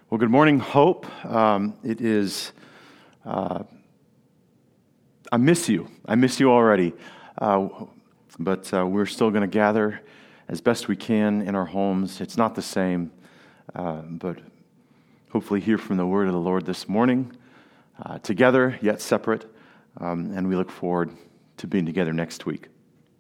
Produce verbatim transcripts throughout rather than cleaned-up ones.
Well, good morning, Hope. Um, it is, uh, I miss you. I miss you already. Uh, but uh, we're still going to gather as best we can in our homes. It's not the same, uh, but hopefully hear from the word of the Lord this morning, uh, together yet separate, um, and we look forward to being together next week.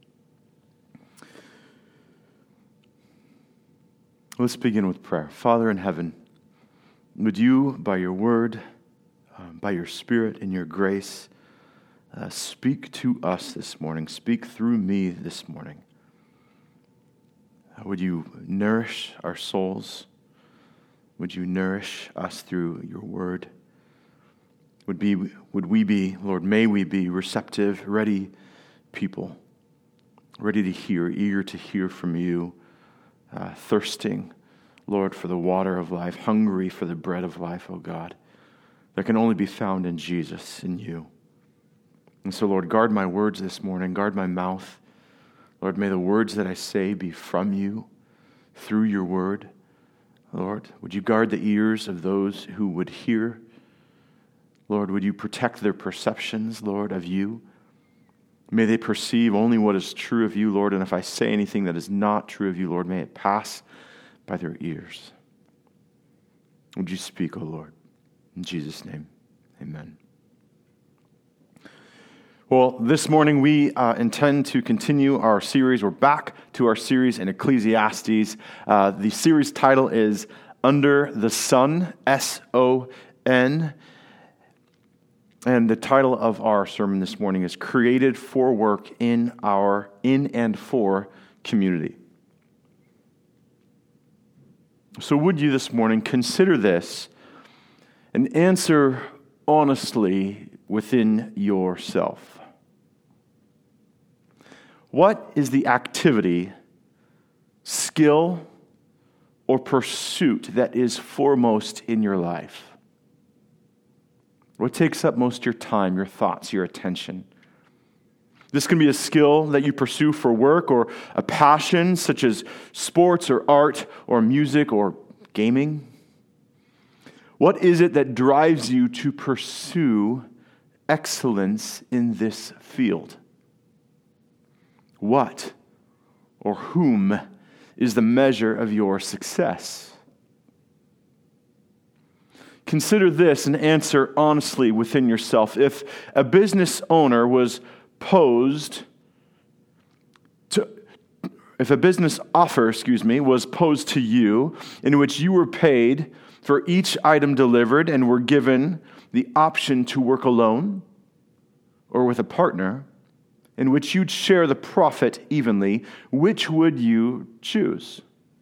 Let's begin with prayer. Father in heaven, would you, by your word, um, by your spirit and your grace, uh, speak to us this morning, speak through me this morning. Uh, would you nourish our souls? Would you nourish us through your word? Would be, would we be, Lord, may we be receptive, ready people, ready to hear, eager to hear from you, uh, thirsting, Lord, for the water of life, hungry for the bread of life, oh God, that can only be found in Jesus, in you. And so, Lord, guard my words this morning, guard my mouth. Lord, may the words that I say be from you, through your word. Lord, would you guard the ears of those who would hear? Lord, would you protect their perceptions, Lord, of you? May they perceive only what is true of you, Lord, and if I say anything that is not true of you, Lord, may it pass by their ears. Would you speak, O Lord? In Jesus' name, amen. Well, this morning we uh, intend to continue our series. We're back to our series in Ecclesiastes. Uh, the series title is Under the Sun, S O N. And the title of our sermon this morning is Created for Work in Our In and For Community. So would you this morning consider this and answer honestly within yourself? What is the activity, skill, or pursuit that is foremost in your life? What takes up most of your time, your thoughts, your attention? This can be a skill that you pursue for work or a passion such as sports or art or music or gaming. What is it that drives you to pursue excellence in this field? What or whom is the measure of your success? Consider this and answer honestly within yourself. If a business owner was posed to, if a business offer, excuse me, was posed to you in which you were paid for each item delivered and were given the option to work alone or with a partner, in which you'd share the profit evenly, which would you choose?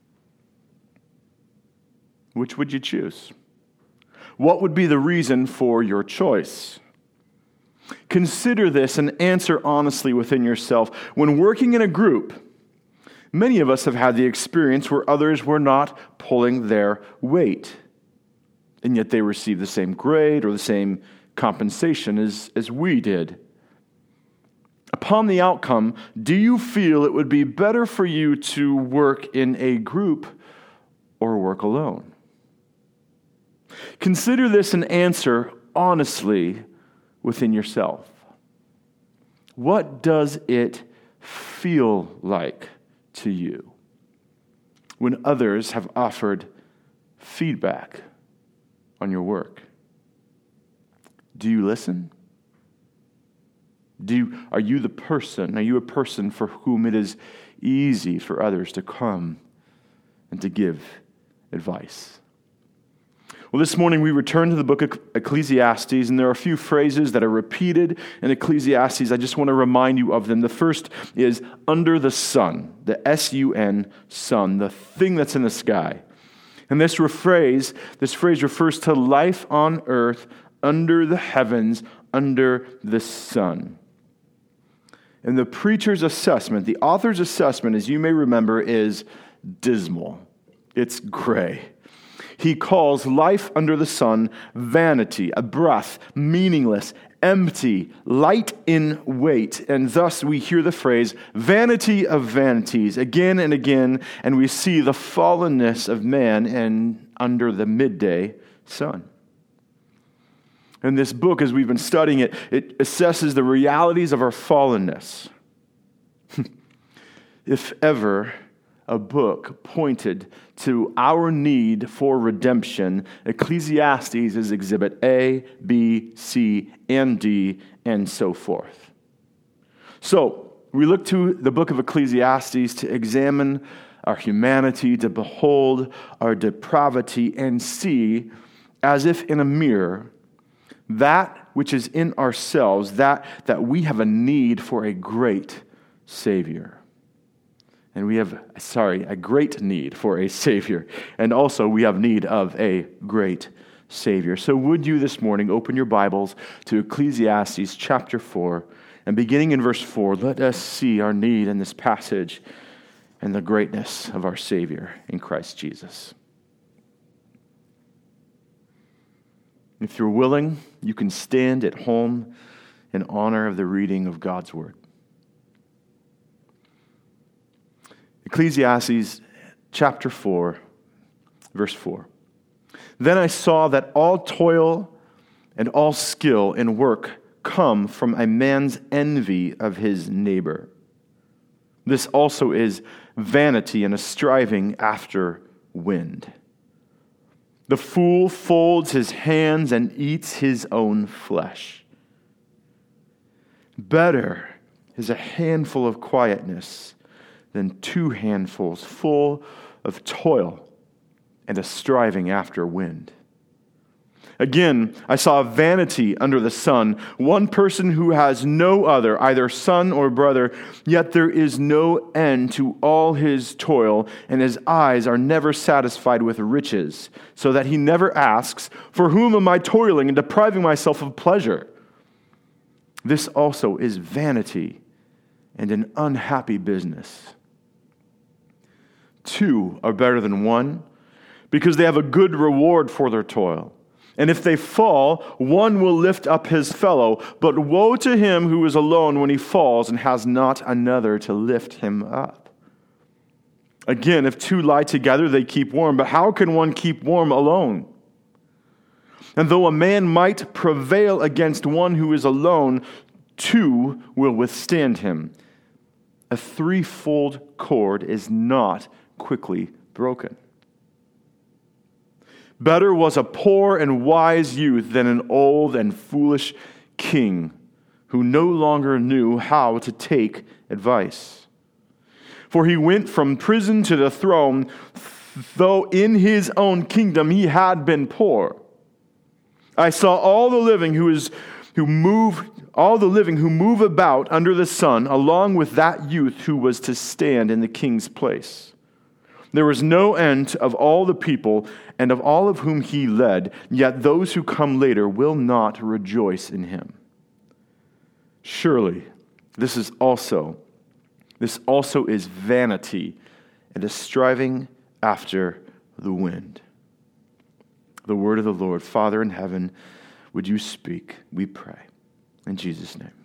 Which would you choose? What would be the reason for your choice? Consider this and answer honestly within yourself. When working in a group, many of us have had the experience where others were not pulling their weight, and yet they received the same grade or the same compensation as, as we did. Upon the outcome, do you feel it would be better for you to work in a group or work alone? Consider this and answer honestly within yourself. What does it feel like to you when others have offered feedback on your work? Do you listen? Do you, are you the person, are you a person for whom it is easy for others to come and to give advice? Well, this morning we return to the book of Ecclesiastes, and there are a few phrases that are repeated in Ecclesiastes. I just want to remind you of them. The first is under the sun, the S U N, sun, the thing that's in the sky. And this phrase, this phrase refers to life on earth under the heavens, under the sun. And the preacher's assessment, the author's assessment, as you may remember, is dismal. It's gray. He calls life under the sun vanity, a breath, meaningless, empty, light in weight. And thus we hear the phrase, vanity of vanities, again and again, and we see the fallenness of man and under the midday sun. And this book, as we've been studying it, it assesses the realities of our fallenness. If ever a book pointed to our need for redemption, Ecclesiastes is exhibit A, B, C, and D, and so forth. So, we look to the book of Ecclesiastes to examine our humanity, to behold our depravity, and see, as if in a mirror, that which is in ourselves, that, that we have a need for a great Savior. And we have, sorry, a great need for a Savior. And also we have need of a great Savior. So would you this morning open your Bibles to Ecclesiastes chapter four, and beginning in verse four, let us see our need in this passage and the greatness of our Savior in Christ Jesus. If you're willing, you can stand at home in honor of the reading of God's Word. Ecclesiastes chapter four, verse four. Then I saw that all toil and all skill in work come from a man's envy of his neighbor. This also is vanity and a striving after wind. The fool folds his hands and eats his own flesh. Better is a handful of quietness than two handfuls full of toil and a striving after wind. Again, I saw vanity under the sun, one person who has no other, either son or brother, yet there is no end to all his toil, and his eyes are never satisfied with riches, so that he never asks, "For whom am I toiling and depriving myself of pleasure?" This also is vanity and an unhappy business. Two are better than one, because they have a good reward for their toil. And if they fall, one will lift up his fellow. But woe to him who is alone when he falls and has not another to lift him up. Again, if two lie together, they keep warm. But how can one keep warm alone? And though a man might prevail against one who is alone, two will withstand him. A threefold cord is not quickly broken. Better was a poor and wise youth than an old and foolish king who no longer knew how to take advice. For he went from prison to the throne, though in his own kingdom he had been poor. I saw all the living who is who move all the living who move about under the sun, along with that youth who was to stand in the king's place. There was no end of all the people and of all of whom he led, yet those who come later will not rejoice in him. Surely, this is also, this also is vanity and a striving after the wind. The word of the Lord. Father in heaven, would you speak, we pray. In Jesus' name.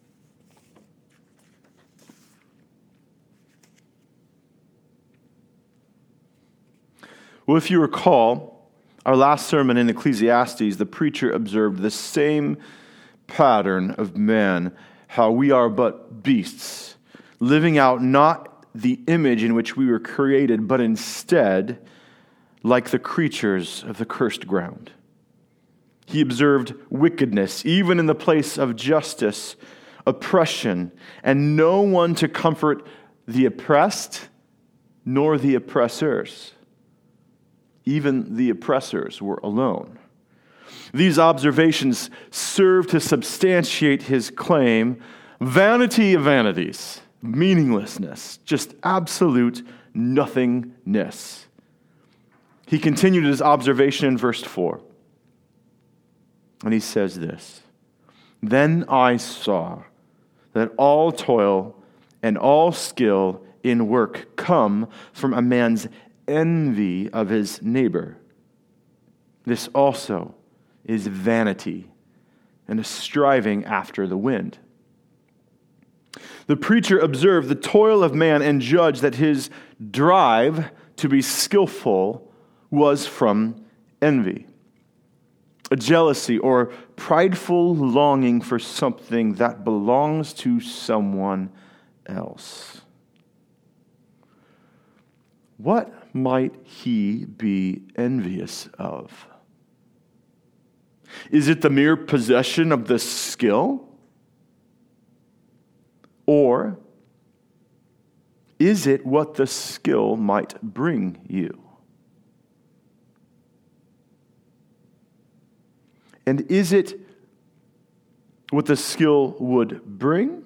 Well, if you recall, our last sermon in Ecclesiastes, the preacher observed the same pattern of man, how we are but beasts, living out not the image in which we were created, but instead like the creatures of the cursed ground. He observed wickedness, even in the place of justice, oppression, and no one to comfort the oppressed, nor the oppressors. Even the oppressors were alone. These observations serve to substantiate his claim, vanity of vanities, meaninglessness, just absolute nothingness. He continued his observation in verse four. And he says this, "Then I saw that all toil and all skill in work come from a man's envy of his neighbor. This also is vanity and a striving after the wind." The preacher observed the toil of man and judged that his drive to be skillful was from envy, a jealousy or prideful longing for something that belongs to someone else. What might he be envious of? Is it the mere possession of the skill? Or is it what the skill might bring you? And is it what the skill would bring?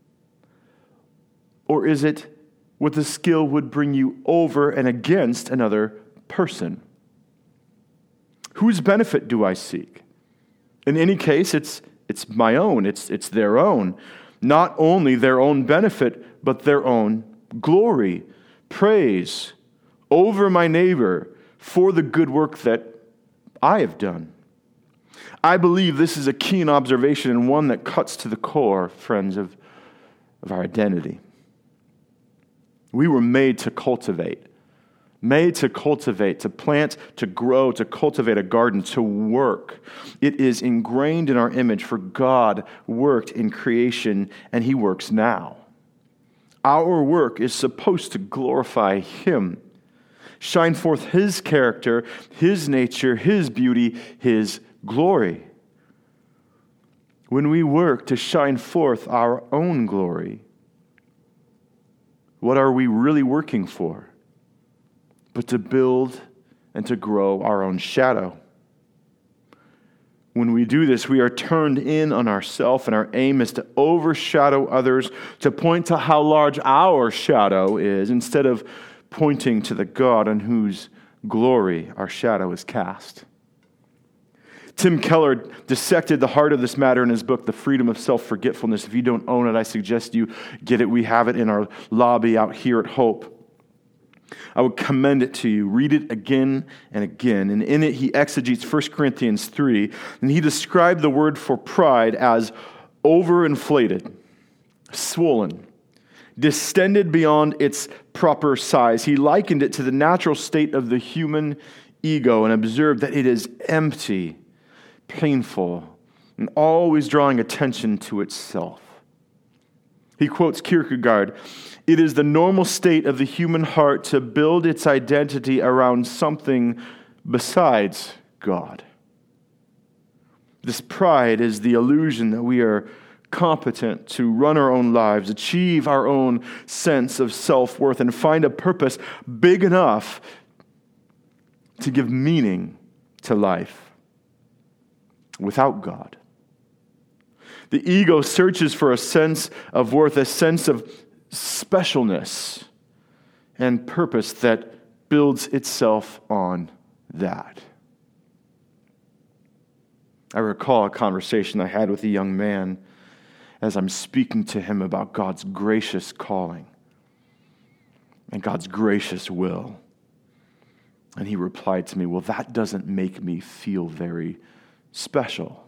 Or is it what the skill would bring you over and against another person? Whose benefit do I seek? In any case, it's it's my own, it's it's their own. Not only their own benefit, but their own glory, praise over my neighbor for the good work that I have done. I believe this is a keen observation and one that cuts to the core, friends, of, of our identity. We were made to cultivate, made to cultivate, to plant, to grow, to cultivate a garden, to work. It is ingrained in our image, for God worked in creation, and He works now. Our work is supposed to glorify Him, shine forth His character, His nature, His beauty, His glory. When we work to shine forth our own glory, what are we really working for? But to build and to grow our own shadow. When we do this, we are turned in on ourselves, and our aim is to overshadow others, to point to how large our shadow is, instead of pointing to the God on whose glory our shadow is cast. Tim Keller dissected the heart of this matter in his book, The Freedom of Self-Forgetfulness. If you don't own it, I suggest you get it. We have it in our lobby out here at Hope. I would commend it to you. Read it again and again. And in it, he exegetes First Corinthians three, and he described the word for pride as overinflated, swollen, distended beyond its proper size. He likened it to the natural state of the human ego and observed that it is empty, painful, and always drawing attention to itself. He quotes Kierkegaard, "It is the normal state of the human heart to build its identity around something besides God." This pride is the illusion that we are competent to run our own lives, achieve our own sense of self-worth, and find a purpose big enough to give meaning to life without God. The ego searches for a sense of worth, a sense of specialness and purpose that builds itself on that. I recall a conversation I had with a young man as I'm speaking to him about God's gracious calling and God's gracious will. And he replied to me, "Well, that doesn't make me feel very special,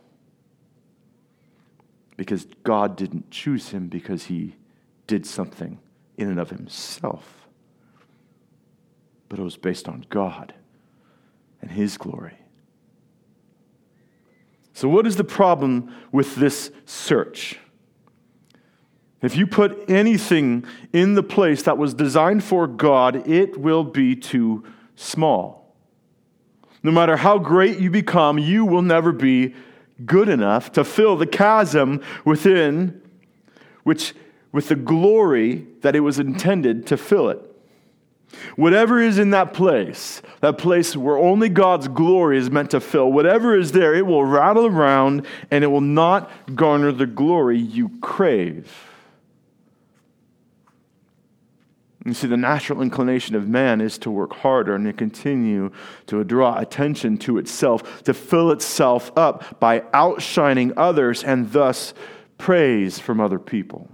because God didn't choose him because he did something in and of himself, but it was based on God and His glory." So what is the problem with this search? If you put anything in the place that was designed for God, it will be too small. No matter how great you become, you will never be good enough to fill the chasm within, which with the glory that it was intended to fill it. Whatever is in that place, that place where only God's glory is meant to fill, whatever is there, it will rattle around and it will not garner the glory you crave. You see, the natural inclination of man is to work harder and to continue to draw attention to itself, to fill itself up by outshining others and thus praise from other people.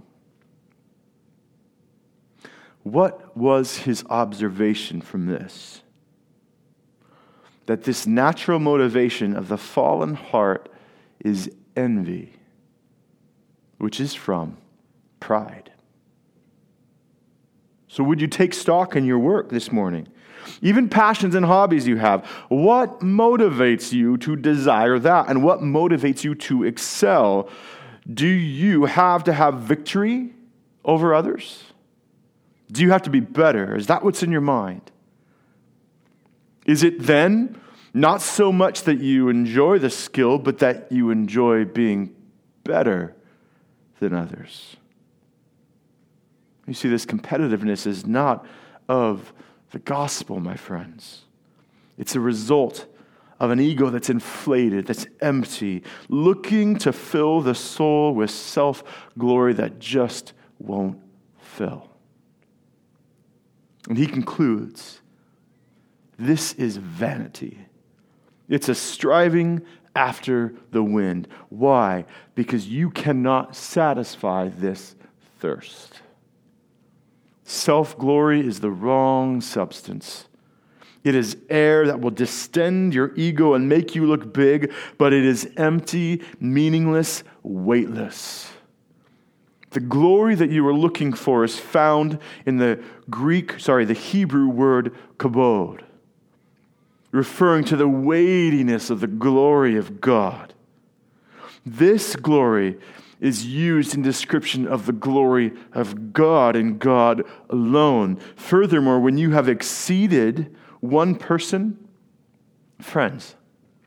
What was his observation from this? That this natural motivation of the fallen heart is envy, which is from pride. So would you take stock in your work this morning? Even passions and hobbies you have. What motivates you to desire that? And what motivates you to excel? Do you have to have victory over others? Do you have to be better? Is that what's in your mind? Is it then not so much that you enjoy the skill, but that you enjoy being better than others? You see, this competitiveness is not of the gospel, my friends. It's a result of an ego that's inflated, that's empty, looking to fill the soul with self-glory that just won't fill. And he concludes, this is vanity. It's a striving after the wind. Why? Because you cannot satisfy this thirst. Self-glory is the wrong substance. It is air that will distend your ego and make you look big, but it is empty, meaningless, weightless. The glory that you are looking for is found in the Greek, sorry, the Hebrew word kabod, referring to the weightiness of the glory of God. This glory is used in description of the glory of God and God alone. Furthermore, when you have exceeded one person, friends,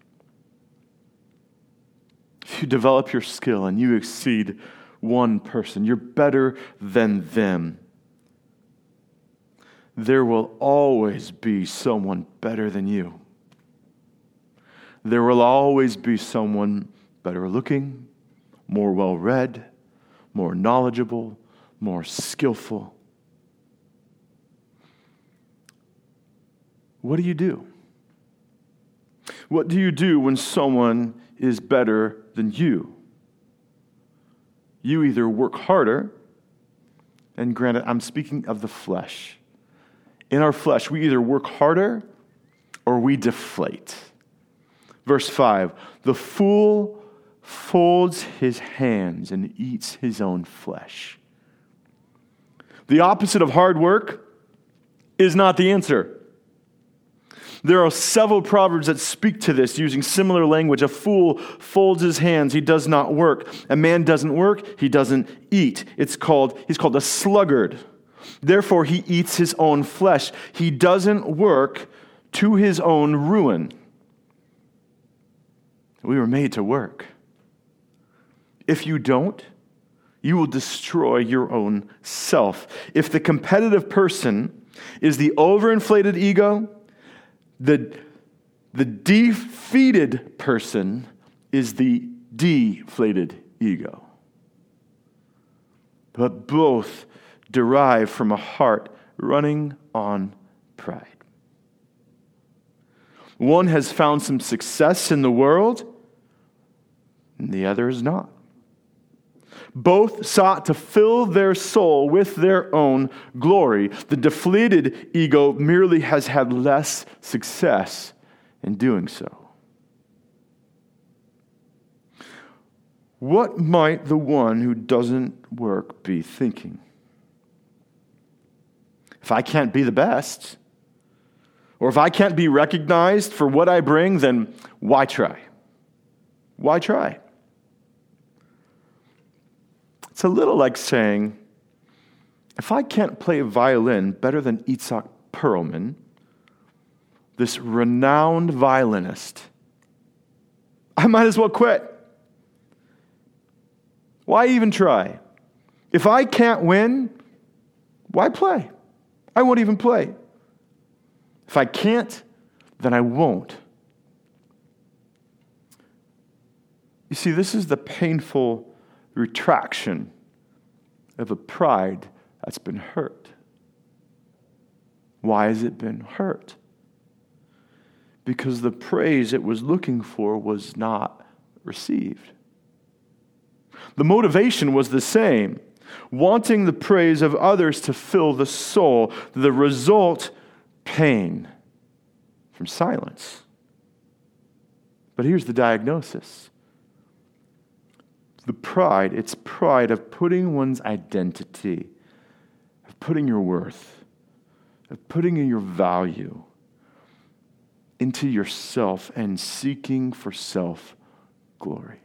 if you develop your skill and you exceed one person, you're better than them, there will always be someone better than you. There will always be someone better looking, more well-read, more knowledgeable, more skillful. What do you do? What do you do when someone is better than you? You either work harder, and granted, I'm speaking of the flesh. In our flesh, we either work harder or we deflate. Verse five, the fool folds his hands and eats his own flesh. The opposite of hard work is not the answer. There are several proverbs that speak to this using similar language. A fool folds his hands, he does not work. A man doesn't work, he doesn't eat. It's called, he's called a sluggard. Therefore, he eats his own flesh. He doesn't work to his own ruin. We were made to work. If you don't, you will destroy your own self. If the competitive person is the overinflated ego, the, the defeated person is the deflated ego. But both derive from a heart running on pride. One has found some success in the world, and the other is not. Both sought to fill their soul with their own glory. The deflated ego merely has had less success in doing so. What might the one who doesn't work be thinking? If I can't be the best, or if I can't be recognized for what I bring, then why try? Why try? It's a little like saying, if I can't play violin better than Itzhak Perlman, this renowned violinist, I might as well quit. Why even try? If I can't win, why play? I won't even play. If I can't, then I won't. You see, this is the painful retraction of a pride that's been hurt. Why has it been hurt? Because the praise it was looking for was not received. The motivation was the same, wanting the praise of others to fill the soul. The result, pain from silence. But here's the diagnosis. The pride, it's pride of putting one's identity, of putting your worth of putting your value into yourself and seeking for self-glory.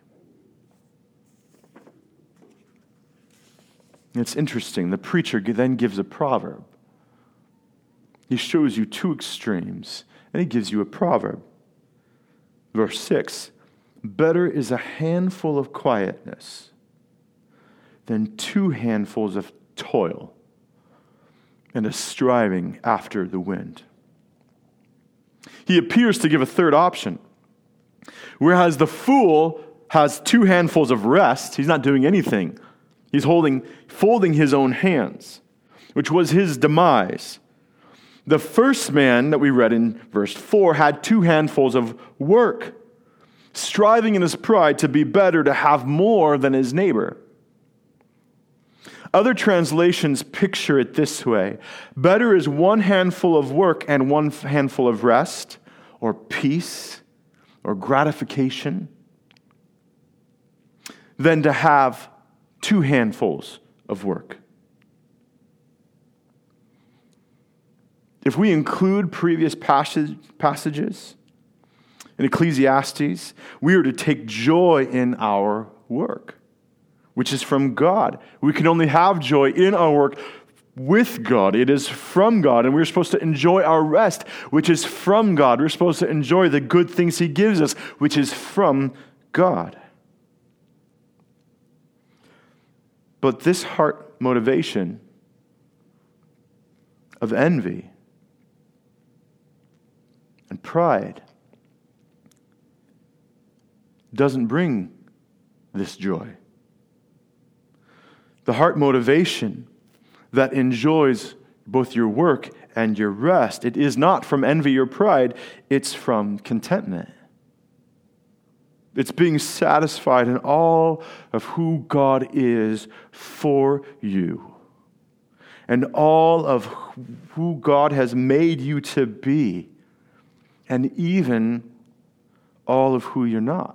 It's interesting. The preacher then gives a proverb. He shows you two extremes, and he gives you a proverb. Verse six, better is a handful of quietness than two handfuls of toil and a striving after the wind. He appears to give a third option. Whereas the fool has two handfuls of rest, he's not doing anything. He's holding, folding his own hands, which was his demise. The first man that we read in verse four had two handfuls of work, striving in his pride to be better, to have more than his neighbor. Other translations picture it this way. Better is one handful of work and one handful of rest, or peace, or gratification, than to have two handfuls of work. If we include previous passage, passages in Ecclesiastes, we are to take joy in our work, which is from God. We can only have joy in our work with God. It is from God, and we're supposed to enjoy our rest, which is from God. We're supposed to enjoy the good things He gives us, which is from God. But this heart motivation of envy and pride doesn't bring this joy. The heart motivation that enjoys both your work and your rest, it is not from envy or pride, it's from contentment. It's being satisfied in all of who God is for you and all of who God has made you to be, and even all of who you're not.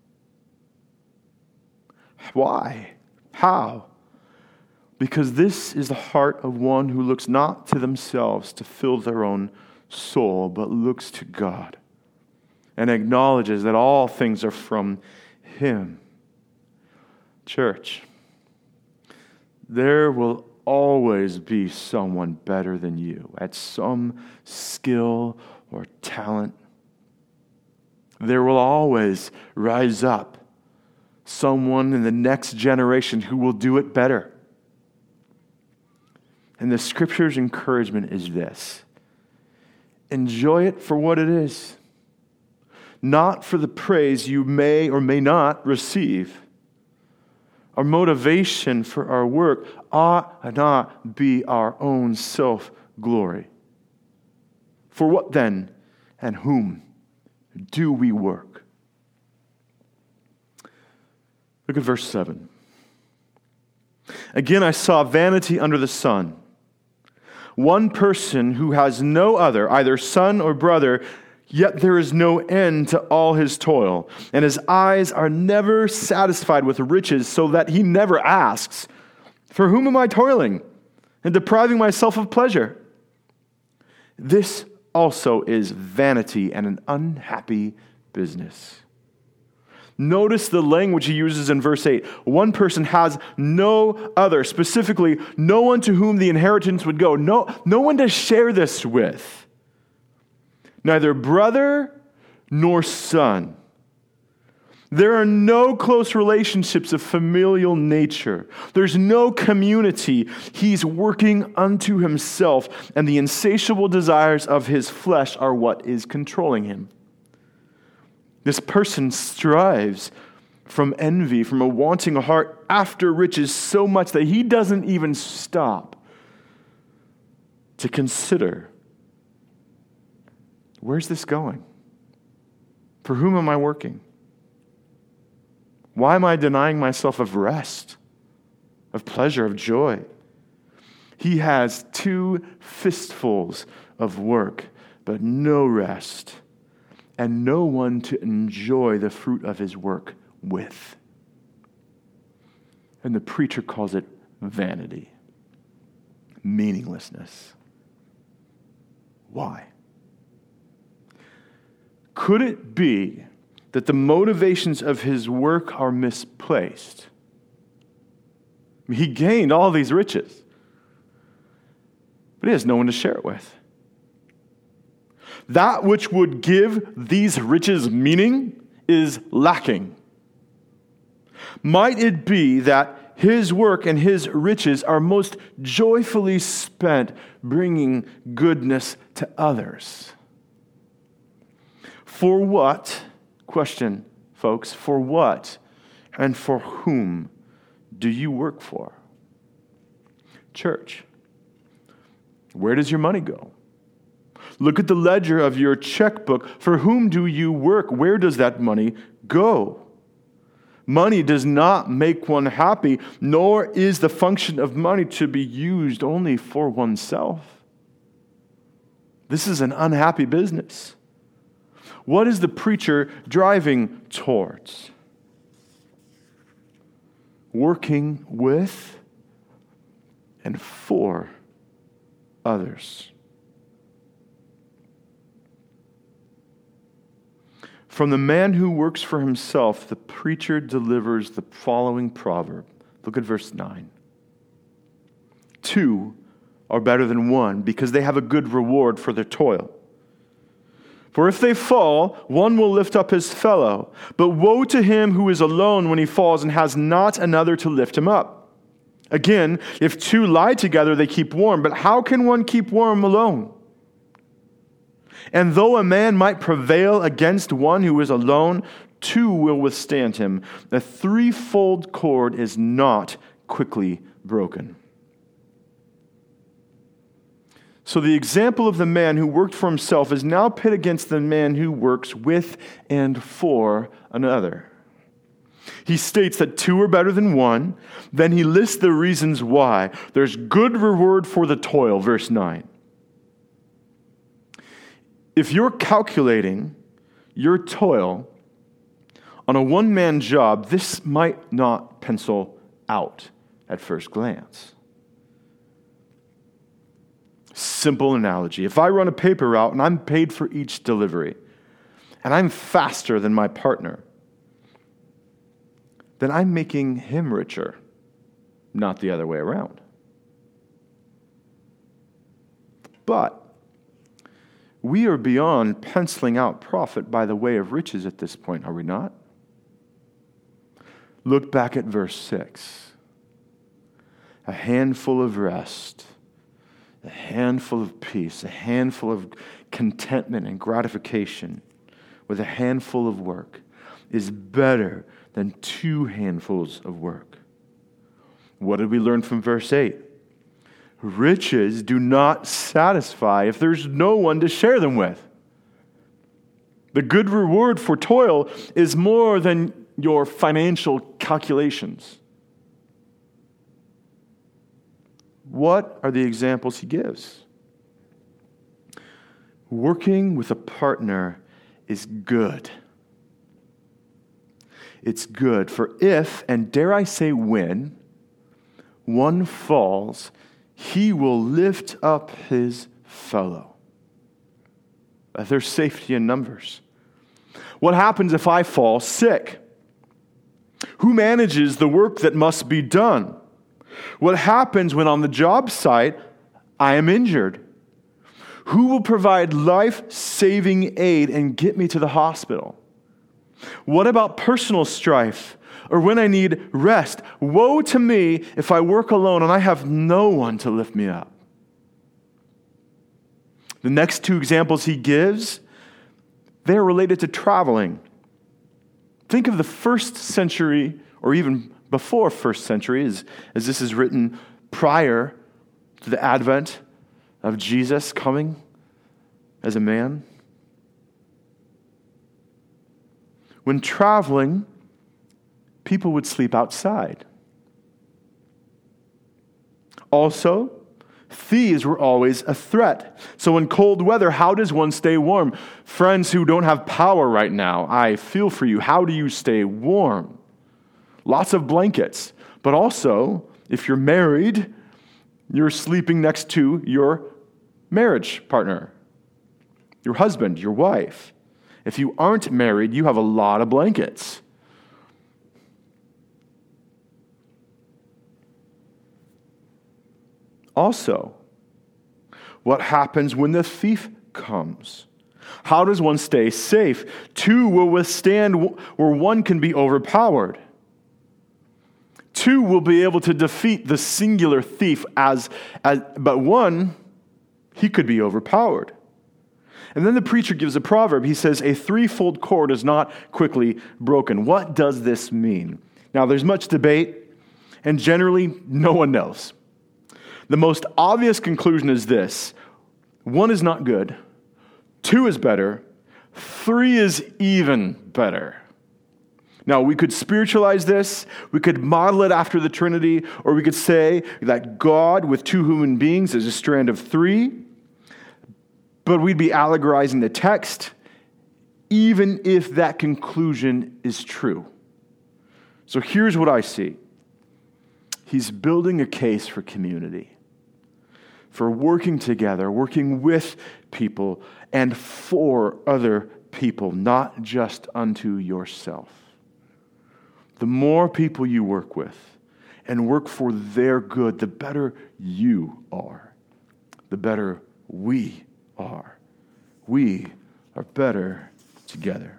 Why? How? Because this is the heart of one who looks not to themselves to fill their own soul, but looks to God and acknowledges that all things are from Him. Church, there will always be someone better than you at some skill or talent. There will always rise up someone in the next generation who will do it better. And the Scripture's encouragement is this: enjoy it for what it is, not for the praise you may or may not receive. Our motivation for our work ought not be our own self-glory. For what then and whom do we work? Look at verse seven. Again, I saw vanity under the sun. One person who has no other, either son or brother, yet there is no end to all his toil, and his eyes are never satisfied with riches, so that he never asks, "For whom am I toiling and depriving myself of pleasure?" This also is vanity and an unhappy business. Notice the language he uses in verse eight. One person has no other, specifically, no one to whom the inheritance would go. No, no one to share this with. Neither brother nor son. There are no close relationships of familial nature. There's no community. He's working unto himself, and the insatiable desires of his flesh are what is controlling him. This person strives from envy, from a wanting heart after riches so much that he doesn't even stop to consider, where's this going? For whom am I working? Why am I denying myself of rest, of pleasure, of joy? He has two fistfuls of work, but no rest, and no one to enjoy the fruit of his work with. And the preacher calls it vanity, meaninglessness. Why? Could it be that the motivations of his work are misplaced? He gained all these riches, but he has no one to share it with. That which would give these riches meaning is lacking. Might it be that his work and his riches are most joyfully spent bringing goodness to others? For what, question, folks, for what and for whom do you work for? Church, where does your money go? Look at the ledger of your checkbook. For whom do you work? Where does that money go? Money does not make one happy, nor is the function of money to be used only for oneself. This is an unhappy business. What is the preacher driving towards? Working with and for others. From the man who works for himself, the preacher delivers the following proverb. Look at verse nine. Two are better than one because they have a good reward for their toil. For if they fall, one will lift up his fellow. But woe to him who is alone when he falls and has not another to lift him up. Again, if two lie together, they keep warm. But how can one keep warm alone? And though a man might prevail against one who is alone, two will withstand him. The threefold cord is not quickly broken. So the example of the man who worked for himself is now pit against the man who works with and for another. He states that two are better than one. Then he lists the reasons why. There's good reward for the toil, verse nine. If you're calculating your toil on a one-man job, this might not pencil out at first glance. Simple analogy. If I run a paper route and I'm paid for each delivery, and I'm faster than my partner, then I'm making him richer, not the other way around. But we are beyond penciling out profit by the way of riches at this point, are we not? Look back at verse six. A handful of rest, a handful of peace, a handful of contentment and gratification with a handful of work is better than two handfuls of work. What did we learn from verse eight? Riches do not satisfy if there's no one to share them with. The good reward for toil is more than your financial calculations. What are the examples he gives? Working with a partner is good. It's good, for if, and dare I say when, one falls, he will lift up his fellow. There's safety in numbers. What happens if I fall sick? Who manages the work that must be done? What happens when on the job site I am injured? Who will provide life-saving aid and get me to the hospital? What about personal strife? Or when I need rest? Woe to me if I work alone and I have no one to lift me up. The next two examples he gives, they're related to traveling. Think of the first century, or even before first century, as, as this is written prior to the advent of Jesus coming as a man. When traveling, people would sleep outside. Also, thieves were always a threat. So in cold weather, how does one stay warm? Friends who don't have power right now, I feel for you. How do you stay warm? Lots of blankets. But also, if you're married, you're sleeping next to your marriage partner. your husband, your wife. If you aren't married, you have a lot of blankets. Also, what happens when the thief comes? How does one stay safe? Two will withstand where one can be overpowered. Two will be able to defeat the singular thief, as, as but one, he could be overpowered. And then the preacher gives a proverb. He says, a threefold cord is not quickly broken. What does this mean? Now, there's much debate, and generally, no one knows. The most obvious conclusion is this: one is not good, two is better, three is even better. Now, we could spiritualize this, we could model it after the Trinity, or we could say that God with two human beings is a strand of three, but we'd be allegorizing the text, even if that conclusion is true. So here's what I see. He's building a case for community, for working together, working with people, and for other people, not just unto yourself. The more people you work with and work for their good, the better you are, the better we are. We are better together.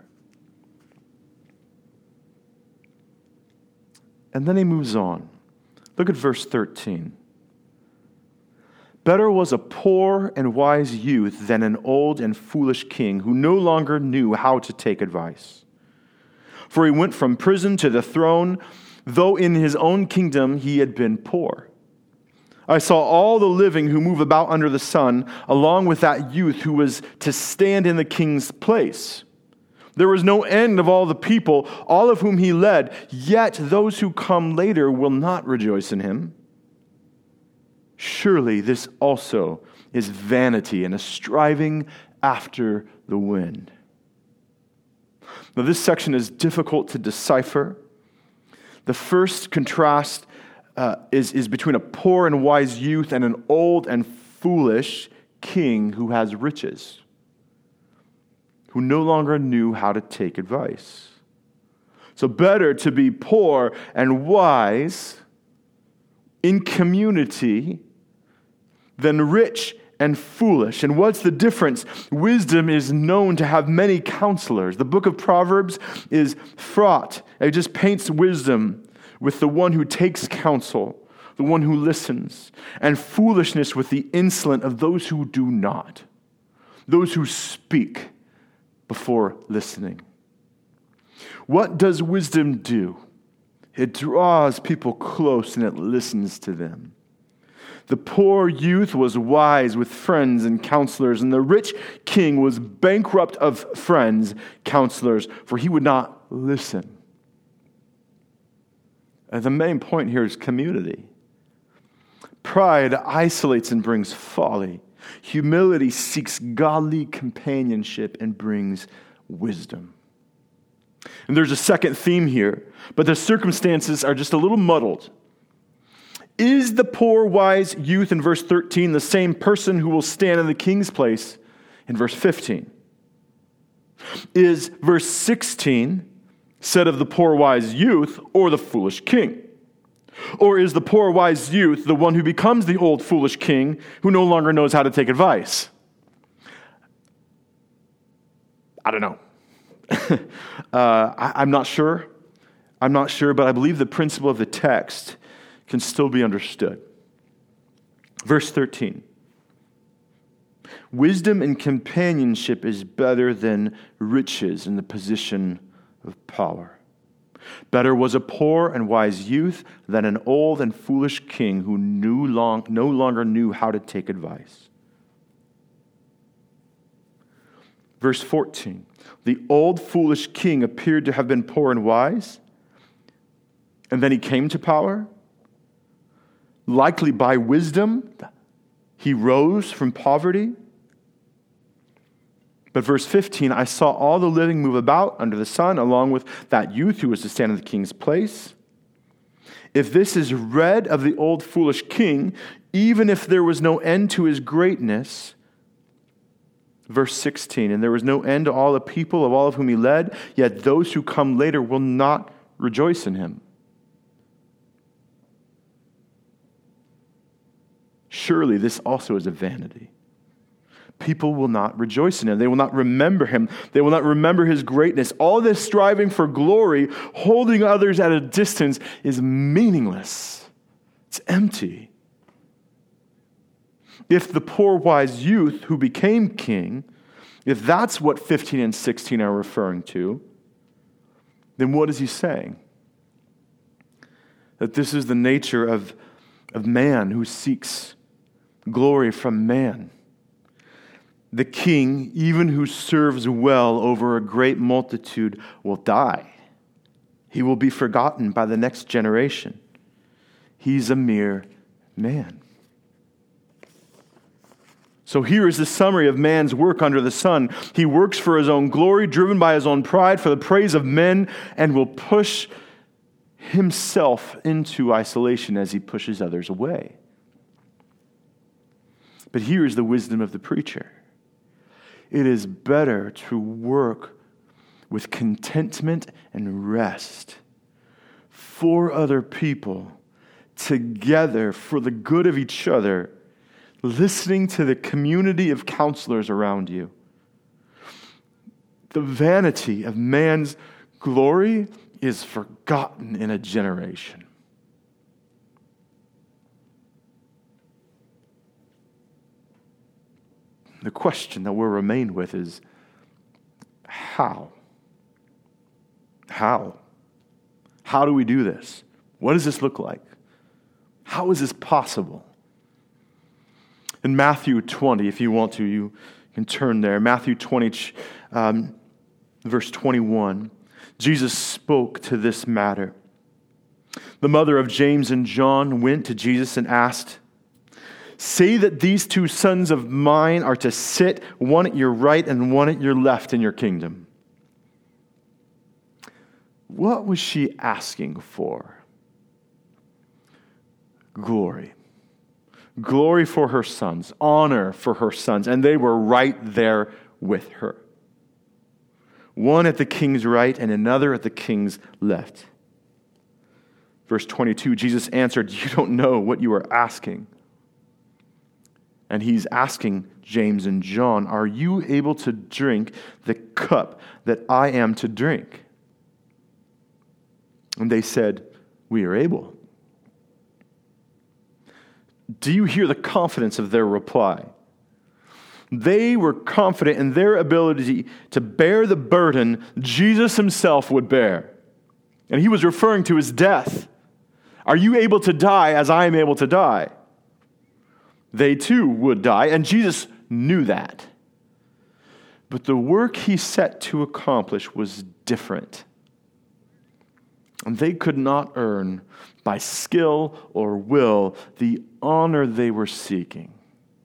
And then he moves on. Look at verse thirteen. Better was a poor and wise youth than an old and foolish king who no longer knew how to take advice. For he went from prison to the throne, though in his own kingdom he had been poor. I saw all the living who move about under the sun, along with that youth who was to stand in the king's place. There was no end of all the people, all of whom he led, yet those who come later will not rejoice in him. Surely this also is vanity and a striving after the wind. Now, this section is difficult to decipher. The first contrast uh, is, is between a poor and wise youth and an old and foolish king who has riches, who no longer knew how to take advice. So better to be poor and wise in community than rich and foolish. And what's the difference? Wisdom is known to have many counselors. The book of Proverbs is fraught. It just paints wisdom with the one who takes counsel, the one who listens, and foolishness with the insolent of those who do not, those who speak before listening. What does wisdom do? It draws people close and it listens to them. The poor youth was wise with friends and counselors, and the rich king was bankrupt of friends, counselors, for he would not listen. And the main point here is community. Pride isolates and brings folly. Humility seeks godly companionship and brings wisdom. And there's a second theme here, but the circumstances are just a little muddled. Is the poor wise youth in verse thirteen the same person who will stand in the king's place in verse fifteen? Is verse sixteen said of the poor wise youth or the foolish king? Or is the poor wise youth the one who becomes the old foolish king who no longer knows how to take advice? I don't know. uh, I, I'm not sure. I'm not sure, but I believe the principle of the text can still be understood. Verse thirteen. Wisdom and companionship is better than riches in the position of power. Better was a poor and wise youth than an old and foolish king who knew long, no longer knew how to take advice. Verse fourteen. The old foolish king appeared to have been poor and wise, and then he came to power. Likely by wisdom, he rose from poverty. But verse fifteen, I saw all the living move about under the sun, along with that youth who was to stand in the king's place. If this is read of the old foolish king, even if there was no end to his greatness, Verse sixteen, and there was no end to all the people of all of whom he led, yet those who come later will not rejoice in him. Surely this also is a vanity. People will not rejoice in him. They will not remember him. They will not remember his greatness. All this striving for glory, holding others at a distance, is meaningless. It's empty. If the poor wise youth who became king, if that's what fifteen and sixteen are referring to, then what is he saying? That this is the nature of, of man who seeks glory from man. The king, even who serves well over a great multitude, will die. He will be forgotten by the next generation. He's a mere man. So here is the summary of man's work under the sun. He works for his own glory, driven by his own pride, for the praise of men, and will push himself into isolation as he pushes others away. But here is the wisdom of the preacher. It is better to work with contentment and rest for other people, together for the good of each other, listening to the community of counselors around you. The vanity of man's glory is forgotten in a generation. The question that we're remained with is, how? How? How do we do this? What does this look like? How is this possible? In Matthew twenty, if you want to, you can turn there. Matthew twenty, um, verse twenty-one, Jesus spoke to this matter. The mother of James and John went to Jesus and asked, "Say that these two sons of mine are to sit, one at your right and one at your left in your kingdom." What was she asking for? Glory. Glory for her sons, honor for her sons, and they were right there with her. One at the king's right and another at the king's left. Verse twenty-two, Jesus answered, "You don't know what you are asking." And he's asking James and John, "Are you able to drink the cup that I am to drink?" And they said, "We are able." Do you hear the confidence of their reply? They were confident in their ability to bear the burden Jesus himself would bear. And he was referring to his death. Are you able to die as I am able to die? They too would die, and Jesus knew that. But the work he set to accomplish was different. And they could not earn by skill or will the honor they were seeking.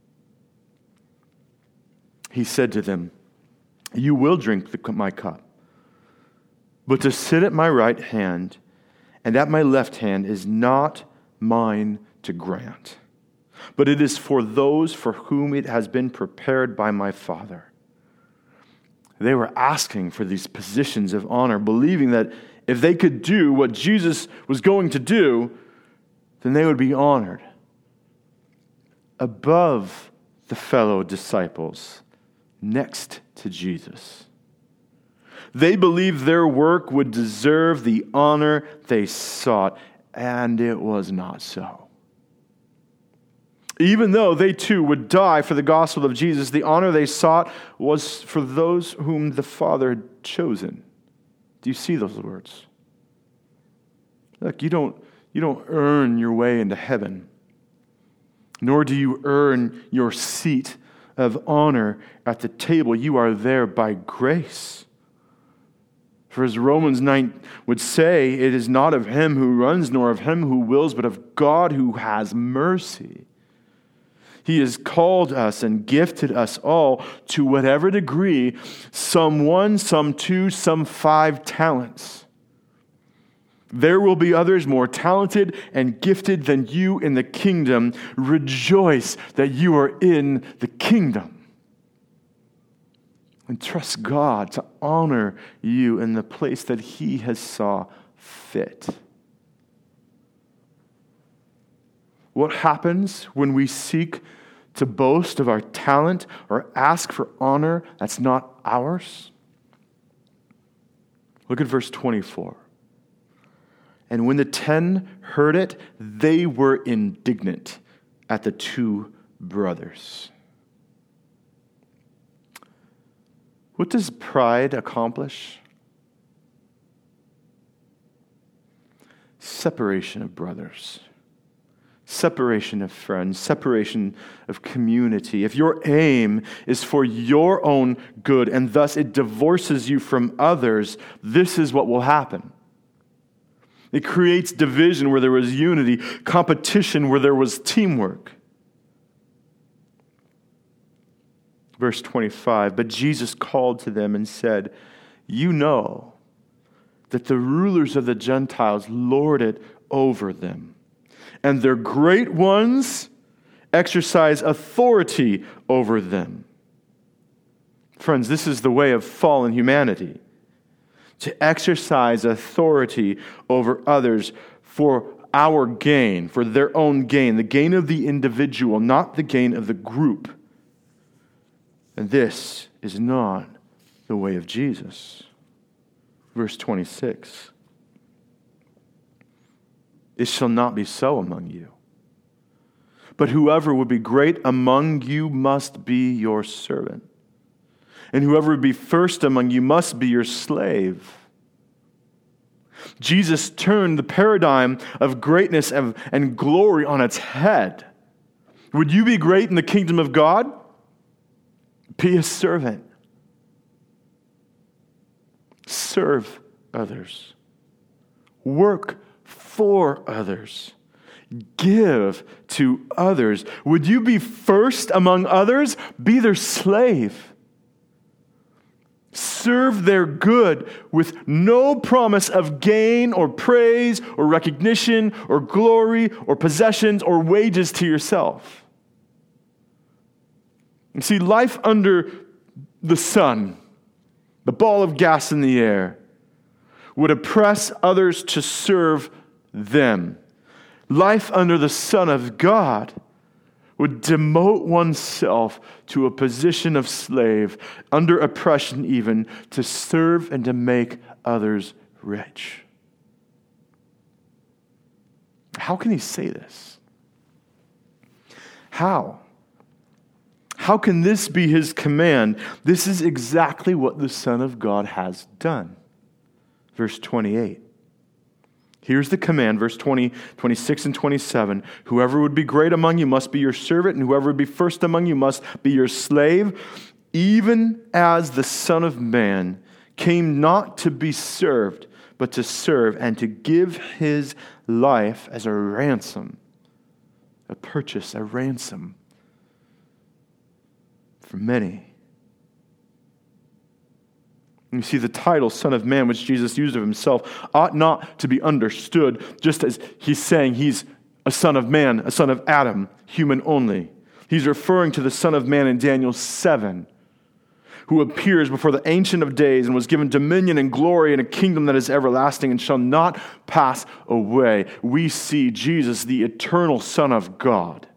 He said to them, "You will drink the, my cup, but to sit at my right hand and at my left hand is not mine to grant, but it is for those for whom it has been prepared by my Father." They were asking for these positions of honor, believing that if they could do what Jesus was going to do, then they would be honored above the fellow disciples, next to Jesus. They believed their work would deserve the honor they sought, and it was not so. Even though they too would die for the gospel of Jesus, the honor they sought was for those whom the Father had chosen. Do you see those words? Look, you don't, you don't earn your way into heaven, nor do you earn your seat of honor at the table. You are there by grace. For as Romans nine would say, it is not of him who runs, nor of him who wills, but of God who has mercy. He has called us and gifted us all to whatever degree, some one, some two, some five talents. There will be others more talented and gifted than you in the kingdom. Rejoice that you are in the kingdom. And trust God to honor you in the place that He has saw fit. What happens when we seek to boast of our talent or ask for honor that's not ours? Look at verse twenty-four. And when the ten heard it, they were indignant at the two brothers. What does pride accomplish? Separation of brothers. Separation of friends, separation of community. If your aim is for your own good and thus it divorces you from others, this is what will happen. It creates division where there was unity, competition where there was teamwork. Verse twenty-five, but Jesus called to them and said, you know that the rulers of the Gentiles lord it over them, and their great ones exercise authority over them. Friends, this is the way of fallen humanity. To exercise authority over others for our gain, for their own gain, the gain of the individual, not the gain of the group. And this is not the way of Jesus. Verse twenty-six. It shall not be so among you. But whoever would be great among you must be your servant. And whoever would be first among you must be your slave. Jesus turned the paradigm of greatness and, and glory on its head. Would you be great in the kingdom of God? Be a servant. Serve others. Work for others. Give to others. Would you be first among others? Be their slave. Serve their good with no promise of gain or praise or recognition or glory or possessions or wages to yourself. And see, life under the sun, the ball of gas in the air, would oppress others to serve them. Life under the Son of God would demote oneself to a position of slave, under oppression even, to serve and to make others rich. How can he say this? How? How can this be his command? This is exactly what the Son of God has done. Verse twenty-eight. Here's the command, verse twenty, twenty-six, and twenty-seven. Whoever would be great among you must be your servant, and whoever would be first among you must be your slave, even as the Son of Man came not to be served, but to serve and to give his life as a ransom, a purchase, a ransom for many. You see, the title, Son of Man, which Jesus used of himself, ought not to be understood just as he's saying he's a son of man, a son of Adam, human only. He's referring to the Son of Man in Daniel seven, who appears before the Ancient of Days and was given dominion and glory and a kingdom that is everlasting and shall not pass away. We see Jesus, the eternal Son of God.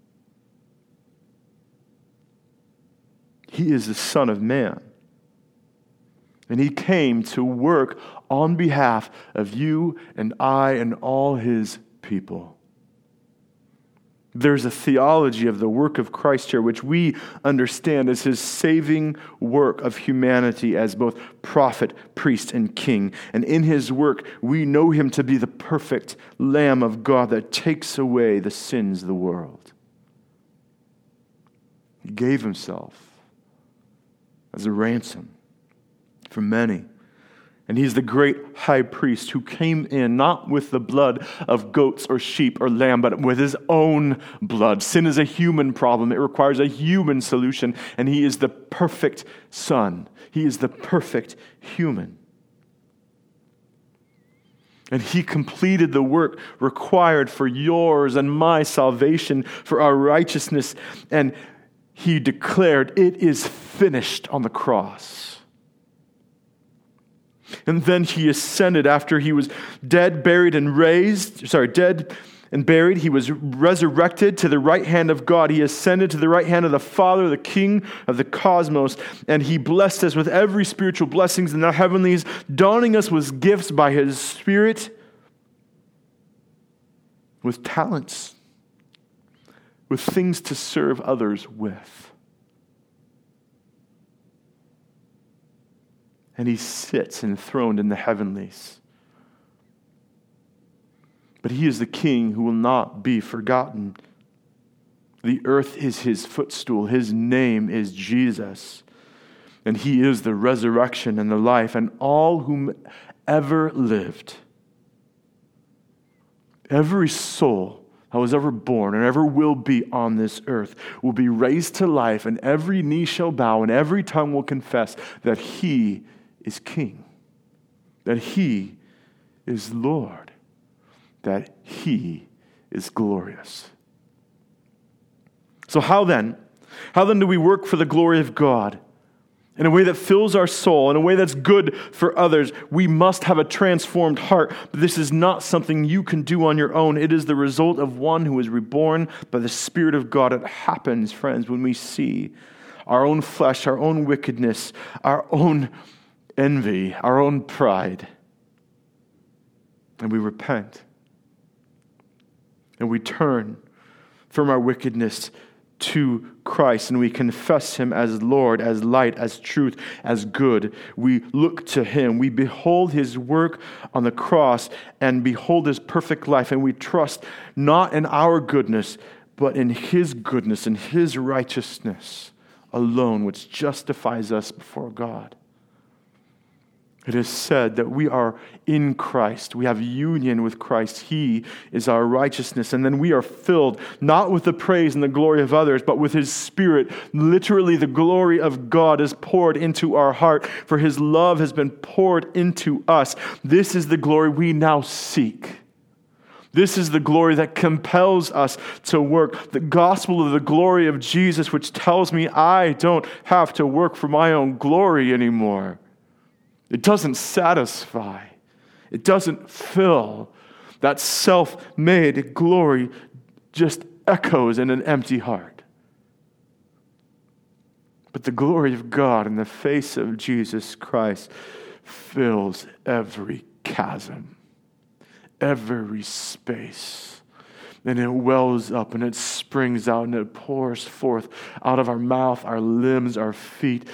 He is the Son of Man. And he came to work on behalf of you and I and all his people. There's a theology of the work of Christ here, which we understand as his saving work of humanity as both prophet, priest, and king. And in his work, we know him to be the perfect Lamb of God that takes away the sins of the world. He gave himself as a ransom for many. And he's the great high priest who came in not with the blood of goats or sheep or lamb, but with his own blood. Sin is a human problem. It requires a human solution. And he is the perfect Son. He is the perfect human. And he completed the work required for yours and my salvation, for our righteousness. And he declared, "It is finished," on the cross. And then he ascended after he was dead, buried, and raised. Sorry, dead and buried. He was resurrected to the right hand of God. He ascended to the right hand of the Father, the King of the cosmos. And he blessed us with every spiritual blessings in the heavenlies, donning us with gifts by his Spirit, with talents, with things to serve others with. And he sits enthroned in the heavenlies. But he is the King who will not be forgotten. The earth is his footstool. His name is Jesus. And he is the resurrection and the life. And all whom ever lived, every soul that was ever born and ever will be on this earth will be raised to life, and every knee shall bow and every tongue will confess that he is King, that he is Lord, that he is glorious. So how then? How then do we work for the glory of God in a way that fills our soul, in a way that's good for others? We must have a transformed heart, but this is not something you can do on your own. It is the result of one who is reborn by the Spirit of God. It happens, friends, when we see our own flesh, our own wickedness, our own envy, our own pride, and we repent. And we turn from our wickedness to Christ, and we confess him as Lord, as light, as truth, as good. We look to him. We behold his work on the cross and behold his perfect life, and we trust not in our goodness, but in his goodness and his righteousness alone, which justifies us before God. It is said that we are in Christ. We have union with Christ. He is our righteousness. And then we are filled not with the praise and the glory of others, but with his Spirit. Literally, the glory of God is poured into our heart, for his love has been poured into us. This is the glory we now seek. This is the glory that compels us to work. The gospel of the glory of Jesus, which tells me I don't have to work for my own glory anymore. It doesn't satisfy. It doesn't fill. That self-made glory just echoes in an empty heart. But the glory of God in the face of Jesus Christ fills every chasm, every space. And it wells up and it springs out and it pours forth out of our mouth, our limbs, our feet,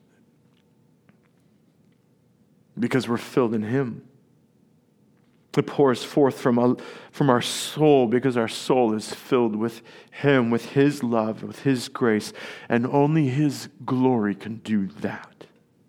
because we're filled in him. It pours forth from, a, from our soul because our soul is filled with him, with his love, with his grace, and only his glory can do that.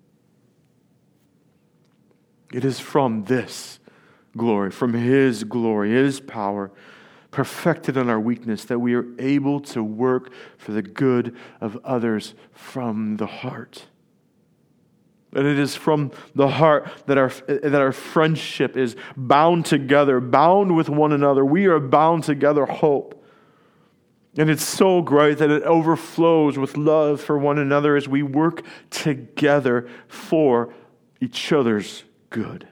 It is from this glory, from his glory, his power, perfected in our weakness, that we are able to work for the good of others from the heart. And it is from the heart that our that our friendship is bound together, bound with one another. We are bound together, hope. And it's so great that it overflows with love for one another as we work together for each other's good.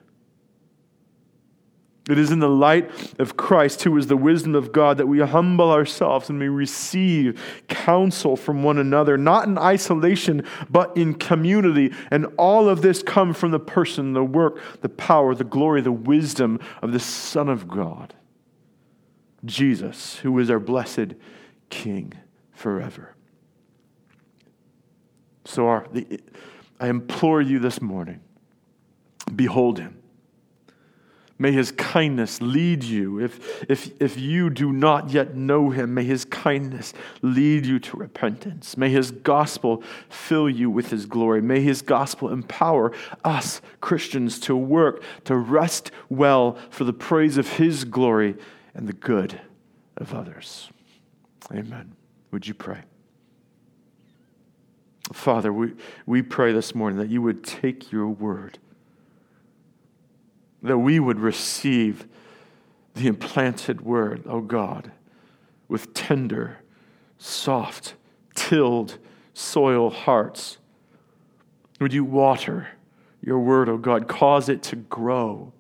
It is in the light of Christ, who is the wisdom of God, that we humble ourselves and we receive counsel from one another, not in isolation, but in community. And all of this comes from the person, the work, the power, the glory, the wisdom of the Son of God, Jesus, who is our blessed King forever. So our, the, I implore you this morning, behold him. May his kindness lead you. If, if, if you do not yet know him, may his kindness lead you to repentance. May his gospel fill you with his glory. May his gospel empower us Christians to work, to rest well for the praise of his glory and the good of others. Amen. Would you pray? Father, we, we pray this morning that you would take your word, that we would receive the implanted word, oh God, with tender, soft, tilled soil hearts. Would you water your word, O God, cause it to grow.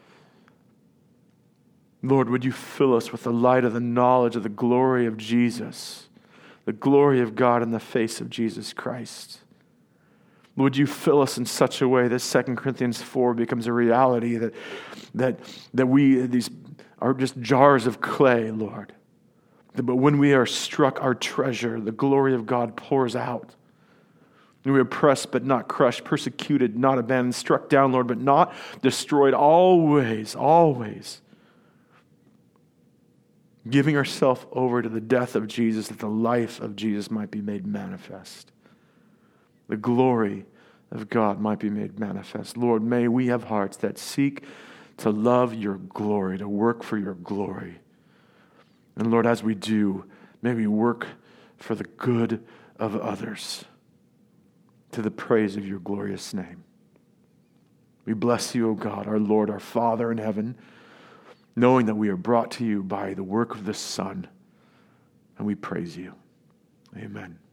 Lord, would you fill us with the light of the knowledge of the glory of Jesus, the glory of God in the face of Jesus Christ. Would you fill us in such a way that Second Corinthians four becomes a reality, that, that, that we these are just jars of clay, Lord. But when we are struck, our treasure, the glory of God pours out. We are pressed but not crushed, persecuted, not abandoned, struck down, Lord, but not destroyed, always, always giving ourselves over to the death of Jesus, that the life of Jesus might be made manifest. The glory of God might be made manifest. Lord, may we have hearts that seek to love your glory, to work for your glory. And Lord, as we do, may we work for the good of others, to the praise of your glorious name. We bless you, O God, our Lord, our Father in heaven, knowing that we are brought to you by the work of the Son, and we praise you. Amen.